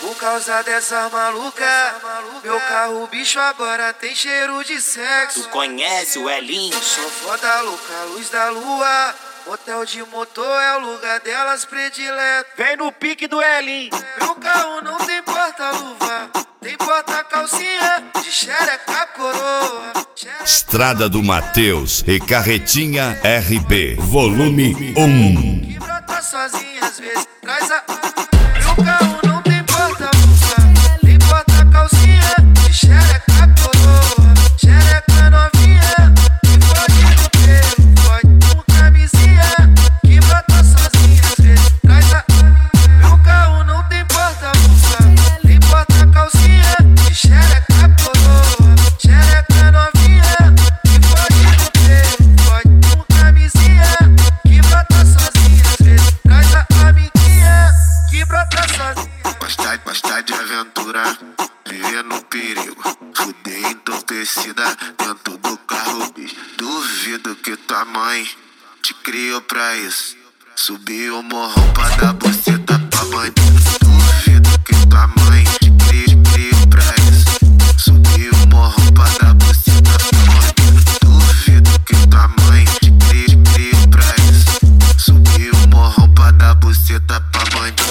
Por causa dessa maluca, meu carro bicho agora tem cheiro de sexo. Tu conhece o Elinho? Sou foda louca, luz da lua. Motel de motor é o lugar delas predileto. Vem no pique do Elinho. Meu carro não tem porta-luva, tem porta-calcinha de xereca coroa. Estrada do Mateus e Carretinha RB, volume 1. Que brota sozinha às vezes traz a... Meu carro não tem porta-luva, tem porta-calcinha de xereca coroa. Xereca novinha, que fode no pelo, fode com camisinha. Que brota sozinha às vezes traz a... Meu carro não tem porta-luva, tem porta-calcinha de xereca coroa. Xereca novinha, que fode no pelo, fode com camisinha. Que brota sozinha às vezes traz a amiguinha. Que brota sozinha. Bastante de aventura, vivendo perigo. Fudei entorpecida dentro do carro, bicho. Duvido que tua mãe te criou pra isso. Subiu o morrão pra dar buceta pra bandido. Duvido que tua mãe te criou pra isso. Subiu o morrão pra dar buceta pra bandido. Duvido que tua mãe te criou pra isso. Subiu o morrão pra dar buceta pra bandido.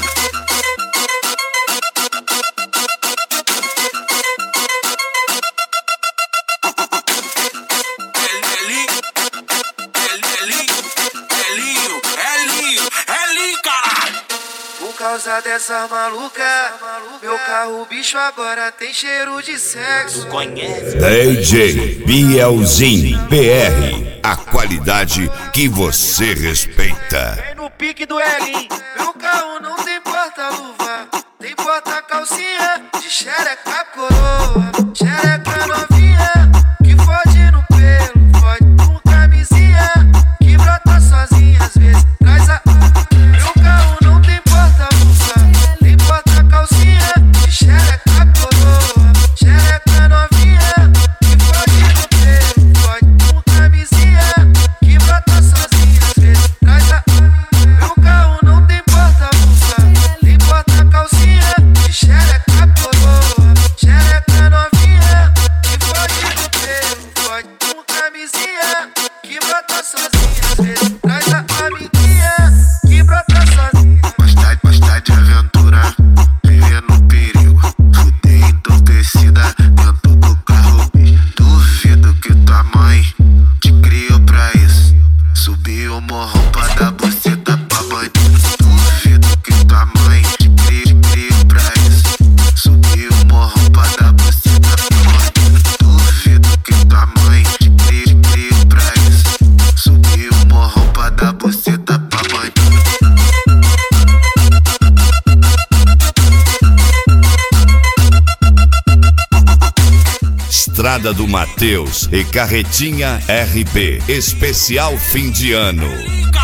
Por causa dessa maluca, meu carro bicho agora tem cheiro de sexo. Conhece? DJ Bielzinho PR, a qualidade que você respeita. Vem no pique do Elinho. Meu carro não tem porta-luva, tem porta-calcinha de xereca coroa. Xereca novinha, que fode no pelo, fode com camisinha. Que brota sozinha às vezes traz a... Meu carro não tem porta-luva, tem porta-calcinha de xereca coroa. Xereca novinha, que fode no pelo, fode com camisinha. Que brota sozinha às vezes traz a... Meu carro não tem porta-luva, tem porta-calcinha de xereca coroa. Xereca novinha, que fode no pelo, fode com camisinha. Que brota sozinha às vezes traz a amiguinha. Que brota sozinha. Bastante de aventura, vivendo perigo. Fudei entorpecida dentro do carro, bicho. Duvido que tua mãe te criou pra isso. Subiu o morrão pra dar buceta pra bandido. Duvido que tua mãe te criou pra isso. Subiu o morrão pra dar buceta pra bandido. Duvido que tua mãe te criou pra isso. Subiu o morrão pra dar buceta pra bandido. Estrada do Mateus e Carretinha RB, especial fim de ano.